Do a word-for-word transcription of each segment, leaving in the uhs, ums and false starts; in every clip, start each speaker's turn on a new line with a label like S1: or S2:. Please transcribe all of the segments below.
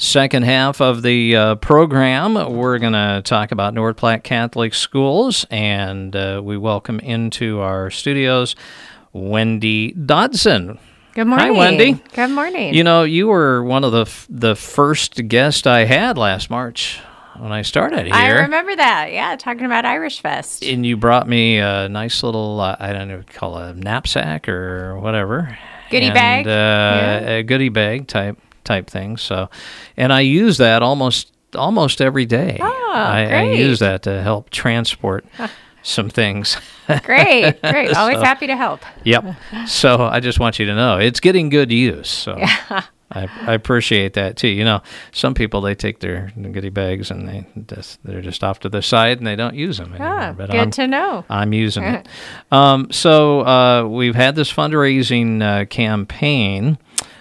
S1: Second half of the uh, program, we're going to talk about North Platte Catholic Schools, and uh, we welcome into our studios Wendy Dodson.
S2: Good morning.
S1: Hi, Wendy.
S2: Good morning.
S1: You know, you were one of the f- the first guests I had last March when I started here.
S2: I remember that. Yeah, talking about Irish Fest.
S1: And you brought me a nice little, uh, I don't know, call it a knapsack or whatever.
S2: Goodie
S1: and,
S2: bag.
S1: Uh,
S2: yeah.
S1: A goodie bag type type thing. So, and I use that almost almost every day.
S2: Oh,
S1: I,
S2: great.
S1: I use that to help transport some things.
S2: Great, great. Always
S1: So,
S2: happy to help.
S1: Yep. So I just want you to know it's getting good use. So
S2: Yeah.
S1: I, I appreciate that too. You know, some people, they take their goodie bags and they just, they're just off to the side and they don't use them anymore.
S2: Ah,
S1: but
S2: good
S1: I'm,
S2: to know.
S1: I'm using it. Um, so uh, we've had this fundraising uh, campaign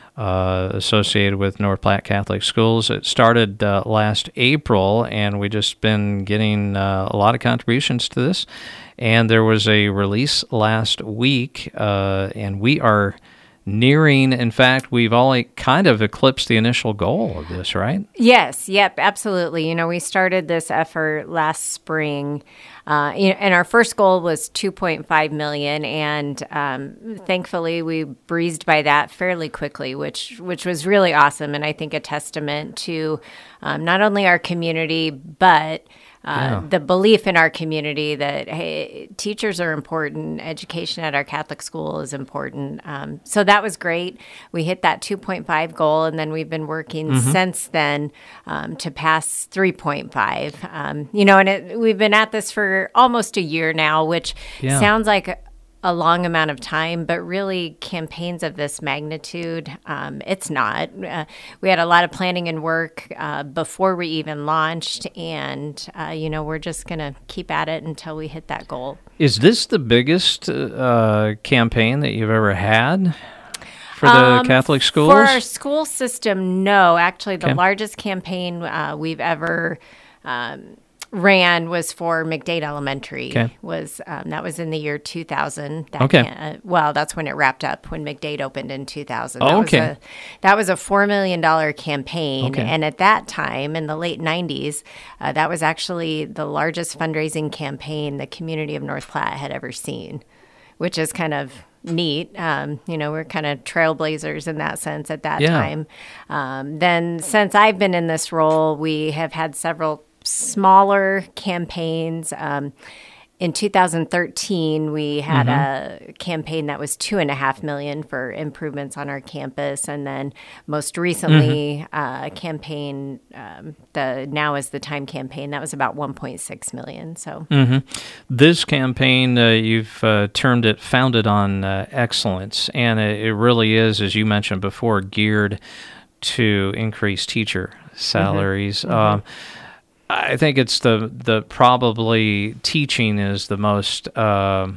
S1: uh, associated with North Platte Catholic Schools. It started uh, last April, and we just been getting uh, a lot of contributions to this. And there was a release last week, uh, and we are nearing, in fact, we've only kind of eclipsed the initial goal of this, right?
S2: Yes, yep, absolutely. You know, we started this effort last spring, uh, you know, and our first goal was two point five million dollars, and um, thankfully we breezed by that fairly quickly, which which was really awesome, and I think a testament to um, not only our community, but Uh,
S1: Yeah.
S2: the belief in our community that, hey, teachers are important, education at our Catholic school is important. Um, so that was great. We hit that two point five goal, and then we've been working
S1: Mm-hmm.
S2: since then um, to pass three point five. Um, you know, and it, we've been at this for almost a year now, which
S1: Yeah.
S2: sounds like a, a long amount of time, but really campaigns of this magnitude, um, it's not. Uh, we had a lot of planning and work uh, before we even launched, and, uh, you know, we're just going to keep at it until we hit that goal.
S1: Is this the biggest uh, campaign that you've ever had for the
S2: Um,
S1: Catholic schools?
S2: For our school system, no. Actually, the
S1: Okay.
S2: largest campaign uh, we've ever um, ran was for McDade Elementary.
S1: Okay.
S2: Was um, that was in the year two thousand. That
S1: Okay.
S2: can- uh, well, that's when it wrapped up, when McDade opened in two thousand.
S1: Oh,
S2: That
S1: okay.
S2: Was a, that was a four million dollars campaign.
S1: Okay.
S2: And at that time, in the late nineties, uh, that was actually the largest fundraising campaign the community of North Platte had ever seen, which is kind of neat. Um, you know, we're kind of trailblazers in that sense at that
S1: Yeah.
S2: time. Um, then since I've been in this role, we have had several smaller campaigns. Um, in two thousand thirteen, we had
S1: Mm-hmm.
S2: a campaign that was two and a half million for improvements on our campus, and then most recently,
S1: Mm-hmm.
S2: uh, a campaign, um, the Now Is the Time campaign, that was about one point six million. So,
S1: Mm-hmm. This campaign, uh, you've uh, termed it Founded on uh, Excellence, and it, it really is, as you mentioned before, geared to increase teacher salaries.
S2: Mm-hmm.
S1: Um, I think it's the the probably teaching is the most uh, uh,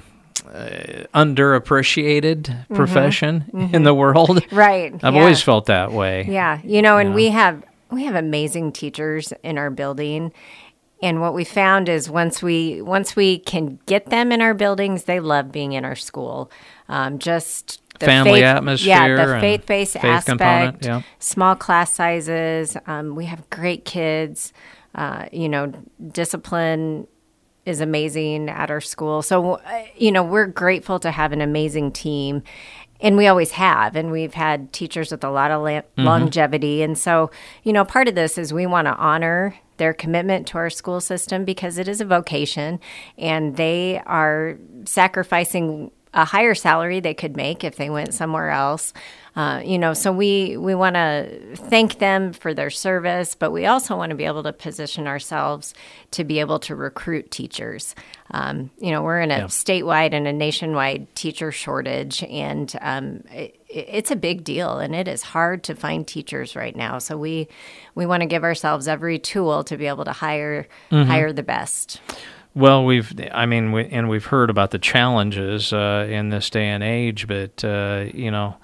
S1: underappreciated profession
S2: Mm-hmm.
S1: in the world.
S2: right.
S1: I've
S2: yeah.
S1: always felt that way.
S2: Yeah, you know, and
S1: Yeah.
S2: we have we have amazing teachers in our building. And what we found is once we once we can get them in our buildings, they love being in our school. Um, just the
S1: Family
S2: faith,
S1: atmosphere
S2: yeah, the
S1: and
S2: faith-based
S1: faith component,
S2: aspect,
S1: yeah.
S2: small class sizes. Um, we have great kids. Uh, you know, discipline is amazing at our school. So, uh, you know, we're grateful to have an amazing team. And we always have. And we've had teachers with a lot of la-
S1: Mm-hmm.
S2: longevity. And so, you know, part of this is we want to honor their commitment to our school system because it is a vocation and they are sacrificing a higher salary they could make if they went somewhere else. Uh, you know, so we, we want to thank them for their service, but we also want to be able to position ourselves to be able to recruit teachers. Um, you know, we're in a
S1: Yeah.
S2: statewide and a nationwide teacher shortage, and um, it, it's a big deal, and it is hard to find teachers right now. So we we want to give ourselves every tool to be able to hire
S1: Mm-hmm.
S2: hire the best.
S1: Well, we've, I mean, we, and we've heard about the challenges uh, in this day and age, but, uh, you know,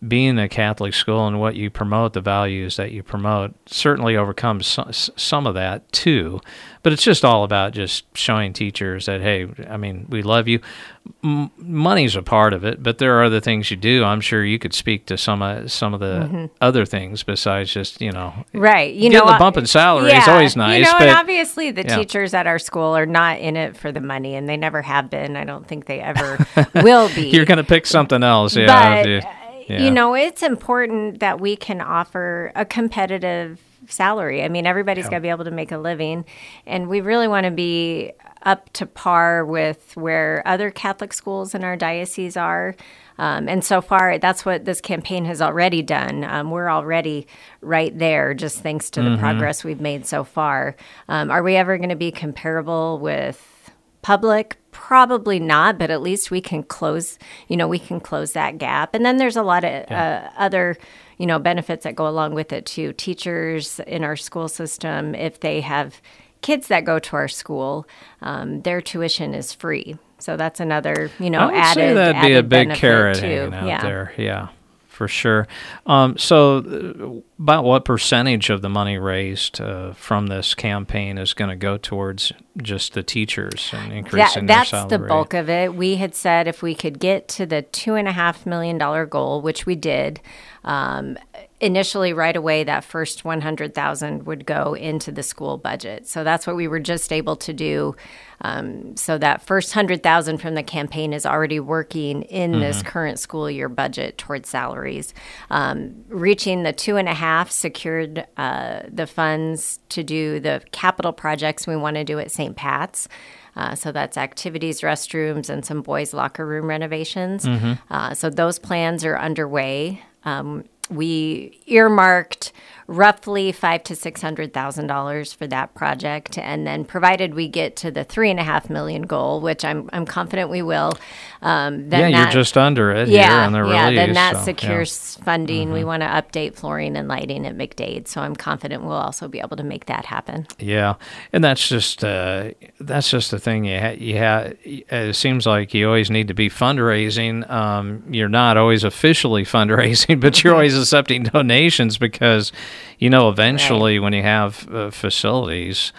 S1: being a Catholic school and what you promote, the values that you promote, certainly overcomes some, some of that too. But it's just all about just showing teachers that, hey, I mean, we love you. M- money's a part of it, but there are other things you do. I'm sure you could speak to some uh, some of the mm-hmm. other things besides just, you know,
S2: right. You
S1: getting
S2: know,
S1: the bump in salary
S2: yeah,
S1: is always nice.
S2: You know,
S1: but,
S2: and obviously the
S1: yeah.
S2: teachers at our school are not in it for the money, and they never have been. I don't think they ever will be.
S1: You're going to pick something else, yeah.
S2: But,
S1: you, yeah.
S2: you know, it's important that we can offer a competitive salary. I mean, everybody's yeah. got to be able to make a living, and we really want to be up to par with where other Catholic schools in our diocese are. Um, and so far, that's what this campaign has already done. Um, we're already right there, just thanks to the mm-hmm. progress we've made so far. Um, are we ever going to be comparable with public? Probably not, but at least we can close, you know, we can close that gap. And then there's a lot of yeah. uh, other, you know, benefits that go along with it too. Teachers in our school system, if they have kids that go to our school, um, their tuition is free. So that's another, you know,
S1: I would
S2: added
S1: say that'd
S2: added
S1: be a big
S2: benefit
S1: carrot
S2: too.
S1: hanging out
S2: yeah.
S1: there. Yeah, for sure. Um, so uh, about what percentage of the money raised uh, from this campaign is going to go towards just the teachers and increasing
S2: that,
S1: their salary?
S2: That's the bulk of it. We had said if we could get to the two and a half million dollar goal, which we did, um, initially right away that first one hundred thousand would go into the school budget. So that's what we were just able to do. Um, so that first one hundred thousand from the campaign is already working in mm-hmm. this current school year budget towards salaries. Um, reaching the two and a half secured uh, the funds to do the capital projects we want to do at Saint Pat's. Uh, so that's activities, restrooms, and some boys' locker room renovations. Mm-hmm. Uh, so those plans are underway. Um, we earmarked roughly five to six hundred thousand dollars for that project, and then provided we get to the three and a half million goal, which I'm I'm confident we will. Um, then
S1: yeah,
S2: that,
S1: you're just under it.
S2: Yeah,
S1: here on the
S2: yeah.
S1: release,
S2: Then that
S1: so,
S2: secures
S1: yeah.
S2: funding.
S1: Mm-hmm.
S2: We want to update flooring and lighting at McDade, so I'm confident we'll also be able to make that happen.
S1: Yeah, and that's just uh, that's just the thing. You ha- you ha- it seems like you always need to be fundraising. Um, you're not always officially fundraising, but you're always accepting donations because, you know, eventually right. when you have uh, facilities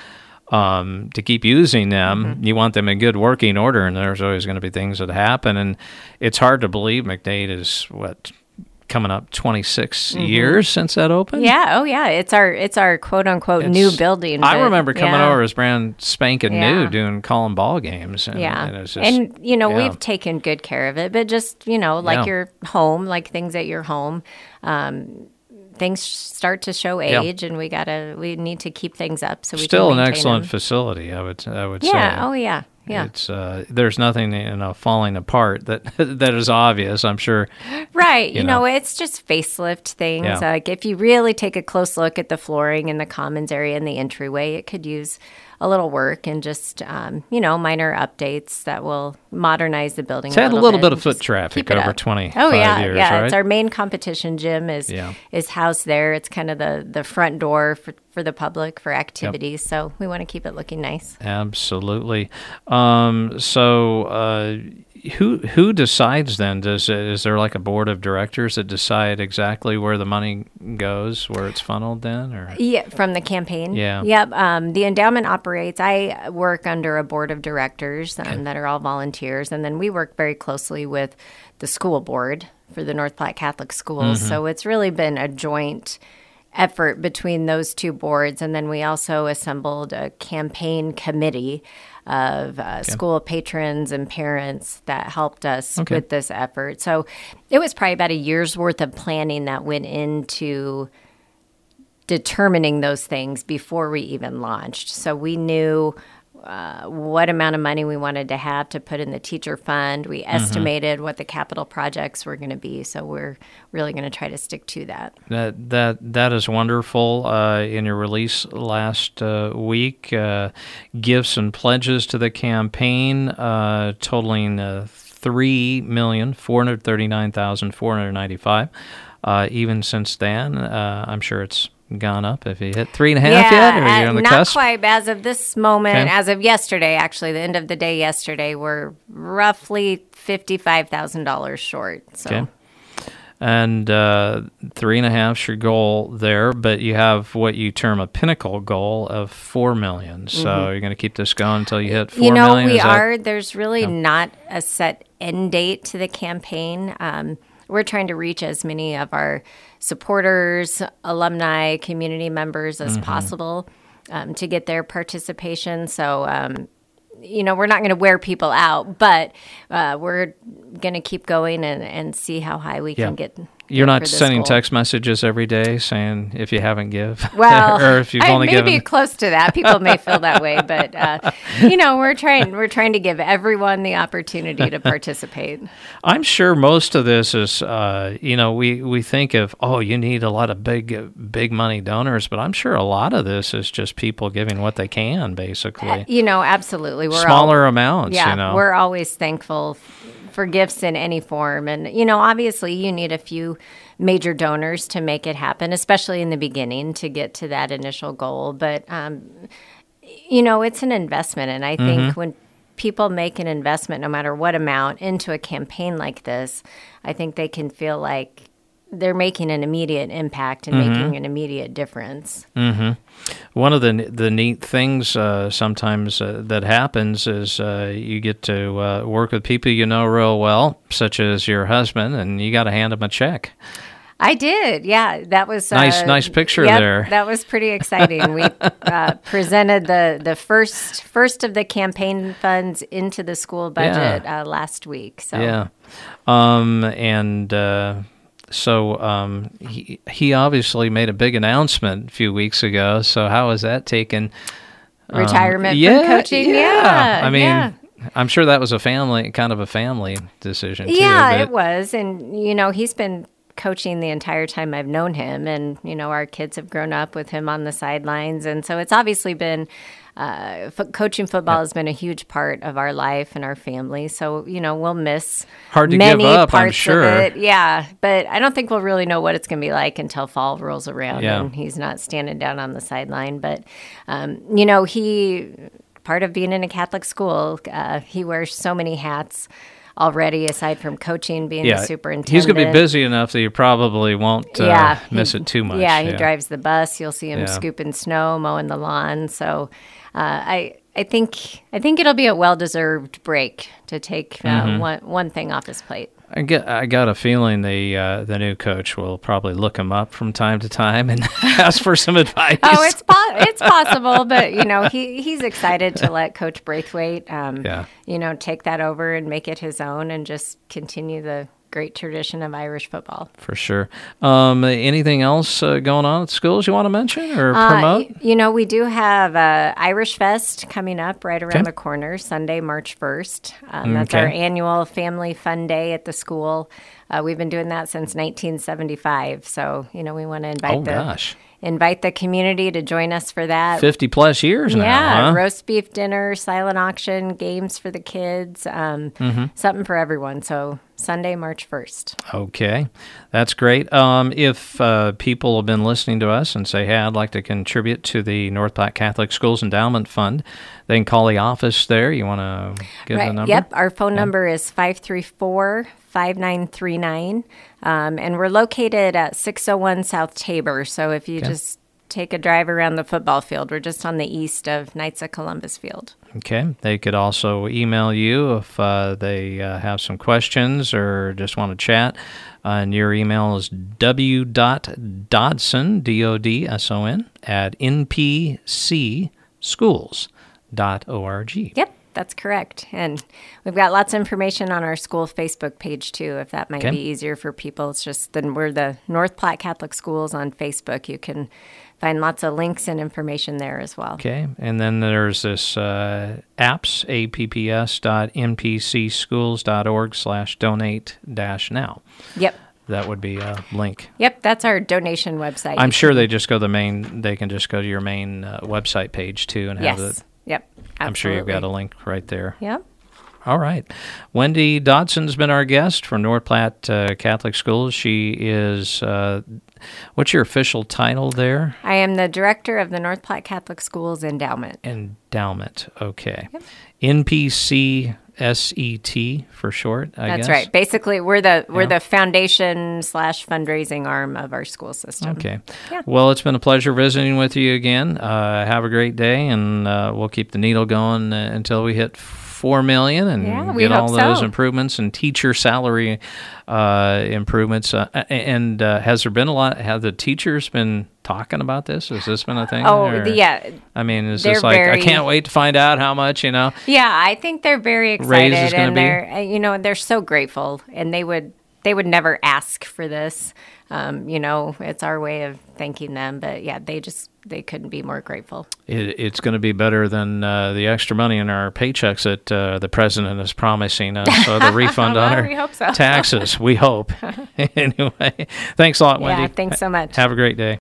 S1: um, to keep using them, mm-hmm. you want them in good working order, and there's always going to be things that happen. And it's hard to believe McDade is, what, coming up twenty-six mm-hmm. years since that opened?
S2: Yeah, oh yeah. It's our it's our quote-unquote
S1: it's,
S2: new building.
S1: I
S2: but,
S1: remember coming
S2: yeah.
S1: over as brand spanking
S2: yeah.
S1: new, doing calling ball games. And,
S2: yeah,
S1: and, it's just,
S2: and you know,
S1: yeah.
S2: we've taken good care of it, but just, you know, like
S1: yeah.
S2: your home, like things at your home, um, things start to show age, yeah. and we gotta we need to keep things up so we
S1: still
S2: can
S1: an excellent
S2: them.
S1: facility. I would I would
S2: yeah.
S1: say.
S2: Yeah. Oh yeah. Yeah.
S1: It's uh, there's nothing, you know, falling apart that that is obvious, I'm sure.
S2: Right. You,
S1: you
S2: know.
S1: know,
S2: it's just facelift things.
S1: Yeah.
S2: Like if you really take a close look at the flooring in the commons area and the entryway, it could use a little work and just, um, you know, minor updates that will modernize the building.
S1: It's had
S2: a
S1: a little
S2: bit,
S1: bit of foot traffic over
S2: up.
S1: twenty-five
S2: oh, yeah,
S1: years,
S2: yeah.
S1: right?
S2: It's our main competition gym is
S1: yeah.
S2: is housed there. It's kind of the, the front door for, for the public for activities. Yep. So we want to keep it looking nice.
S1: Absolutely. Um, so uh, who who decides then? Does is there like a board of directors that decide exactly where the money goes, where it's funneled then? Or
S2: yeah, from the campaign.
S1: Yeah.
S2: Yep. Um, the endowment operates. I work under a board of directors um,
S1: okay.
S2: that are all volunteers, and then we work very closely with the school board for the North Platte Catholic Schools. Mm-hmm. So it's really been a joint effort between those two boards, and then we also assembled a campaign committee of uh, okay. school patrons and parents that helped us okay. with this effort. So it was probably about a year's worth of planning that went into determining those things before we even launched. So we knew uh, what amount of money we wanted to have to put in the teacher fund. We estimated mm-hmm. what the capital projects were going to be. So we're really going to try to stick to that.
S1: That that that is wonderful. Uh, in your release last uh, week, uh, gifts and pledges to the campaign uh, totaling uh, three million four hundred thirty-nine thousand four hundred ninety-five. Uh, even since then, uh, I'm sure it's gone up. If you hit three and a half
S2: yeah,
S1: yet, or are you on the
S2: not
S1: cusp?
S2: quite. As of this moment,
S1: okay.
S2: as of yesterday, actually, the end of the day yesterday, we're roughly fifty-five thousand dollars short. So.
S1: Okay. and uh, three and a half's your goal there, but you have what you term a pinnacle goal of four million. So mm-hmm. you're going to keep this going until you hit four
S2: you know,
S1: million?
S2: we
S1: Is
S2: are.
S1: That,
S2: There's really
S1: yeah.
S2: not a set end date to the campaign. Um, we're trying to reach as many of our supporters, alumni, community members as mm-hmm. possible um, to get their participation. So, um, you know, we're not going to wear people out, but uh, we're going to keep going and, and see how high we
S1: yeah.
S2: can get.
S1: You're not sending
S2: goal.
S1: text messages every day saying if you haven't give.
S2: Well,
S1: or if you've
S2: I
S1: only
S2: may
S1: given.
S2: be close to that. People may feel that way, but uh, you know, we're trying. We're trying to give everyone the opportunity to participate.
S1: I'm sure most of this is, uh, you know, we, we think of oh, you need a lot of big big money donors, but I'm sure a lot of this is just people giving what they can, basically.
S2: Uh, you know, absolutely. We're
S1: smaller
S2: all,
S1: amounts.
S2: Yeah,
S1: you know?
S2: We're always thankful for gifts in any form, and you know, obviously, you need a few major donors to make it happen, especially in the beginning to get to that initial goal. But, um, you know, it's an investment. And I think mm-hmm. when people make an investment, no matter what amount, into a campaign like this, I think they can feel like they're making an immediate impact and mm-hmm. making an immediate difference.
S1: Mm-hmm. One of the the neat things uh, sometimes uh, that happens is uh, you get to uh, work with people you know real well, such as your husband, and you got to hand him a check.
S2: I did, yeah. That was
S1: nice.
S2: Uh,
S1: nice picture
S2: yep,
S1: there.
S2: That was pretty exciting. We uh, presented the the first first of the campaign funds into the school budget yeah. uh, last week. So
S1: yeah, um, and uh, so um, he he obviously made a big announcement a few weeks ago. So how was that taken?
S2: Retirement
S1: um, yeah,
S2: from coaching.
S1: Yeah,
S2: yeah
S1: I mean.
S2: Yeah.
S1: I'm sure that was a family, kind of a family decision, too.
S2: Yeah,
S1: but...
S2: it was. And, you know, he's been coaching the entire time I've known him. And, you know, our kids have grown up with him on the sidelines. And so it's obviously been, uh, f- coaching football yep. has been a huge part of our life and our family. So, you know, we'll miss
S1: Hard to
S2: many
S1: give up,
S2: parts
S1: I'm sure.
S2: of it. Yeah, but I don't think we'll really know what it's going to be like until fall rolls around
S1: yeah.
S2: and he's not standing down on the sideline. But, um, you know, he... part of being in a Catholic school, uh, he wears so many hats already, aside from coaching, being
S1: yeah,
S2: the superintendent.
S1: He's going to be busy enough that you probably won't uh,
S2: yeah,
S1: miss
S2: he,
S1: it too much.
S2: Yeah, he
S1: yeah.
S2: drives the bus. You'll see him
S1: yeah.
S2: scooping snow, mowing the lawn. So uh, I I think I think it'll be a well-deserved break to take uh, mm-hmm. one, one thing off his plate.
S1: I get. I got a feeling the uh, the new coach will probably look him up from time to time and ask for some advice.
S2: Oh, it's po- it's possible, but you know he he's excited to let Coach Braithwaite, um,
S1: yeah.
S2: you know, take that over and make it his own and just continue the great tradition of Irish football.
S1: For sure. Um, anything else uh, going on at schools you want to mention or promote?
S2: Uh, you know, we do have uh, Irish Fest coming up right around
S1: okay.
S2: the corner, Sunday, March first. Um,
S1: mm,
S2: that's
S1: okay.
S2: our annual family fun day at the school. Uh, we've been doing that since nineteen seventy-five. So, you know, we want to invite
S1: oh,
S2: the
S1: gosh.
S2: invite the community to join us for that.
S1: fifty plus years now,
S2: Yeah,
S1: huh?
S2: roast beef dinner, silent auction, games for the kids, um,
S1: mm-hmm.
S2: something for everyone. So Sunday, March first.
S1: Okay, that's great. Um, if uh, people have been listening to us and say, hey, I'd like to contribute to the North Platte Catholic Schools Endowment Fund, they can call the office there. You want to give
S2: right.
S1: the number?
S2: Yep, our phone
S1: yeah.
S2: number is five three four, five nine three nine, um, and we're located at six oh one South Tabor. So if you okay. just take a drive around the football field, we're just on the east of Knights of Columbus Field.
S1: Okay. They could also email you if uh, they uh, have some questions or just want to chat. Uh, and your email is w.dodson, D O D S O N, at n p c schools dot org.
S2: Yep, that's correct. And we've got lots of information on our school Facebook page, too, if that might
S1: okay.
S2: be easier for people. It's just then we're the North Platte Catholic Schools on Facebook. You can find lots of links and information there as well.
S1: Okay, and then there's this uh, apps, apps dot n p c schools dot org slash donate dash now.
S2: Yep.
S1: That would be a link.
S2: Yep, that's our donation website.
S1: I'm sure they just go the main. They can just go to your main uh, website page too and have
S2: yes.
S1: it.
S2: Yep. Absolutely.
S1: I'm sure you've got a link right there.
S2: Yep.
S1: All right. Wendy Dodson's been our guest from North Platte uh, Catholic Schools. She is, uh, what's your official title there?
S2: I am the director of the North Platte Catholic Schools Endowment.
S1: Endowment, okay.
S2: Yep.
S1: N P C S E T for short, I
S2: That's
S1: guess.
S2: right. Basically, we're the we're
S1: Yeah.
S2: the foundation slash fundraising arm of our school system.
S1: Okay.
S2: Yeah.
S1: Well, it's been a pleasure visiting with you again. Uh, have a great day, and uh, we'll keep the needle going uh, until we hit four million and
S2: Yeah, we
S1: get all
S2: hope
S1: those
S2: so.
S1: improvements and teacher salary uh, improvements. Uh, and uh, has there been a lot? Have the teachers been talking about this? Has this been a thing?
S2: Oh,
S1: or-
S2: the, yeah.
S1: I mean, is
S2: They're
S1: this like
S2: very-
S1: I can't wait to find out how much? You know.
S2: Yeah, I think they're very
S1: Raise is
S2: excited,
S1: gonna
S2: and
S1: be?
S2: they're uh, you know they're so grateful, and they would they would never ask for this. Um, you know, it's our way of thanking them, but yeah, they just they couldn't be more grateful.
S1: It, it's going to be better than uh, the extra money in our paychecks that uh, the president is promising us. So the refund on
S2: Well,
S1: our
S2: we hope so.
S1: taxes, we hope. Anyway, thanks a lot, Wendy.
S2: Yeah, thanks so much.
S1: Have a great day.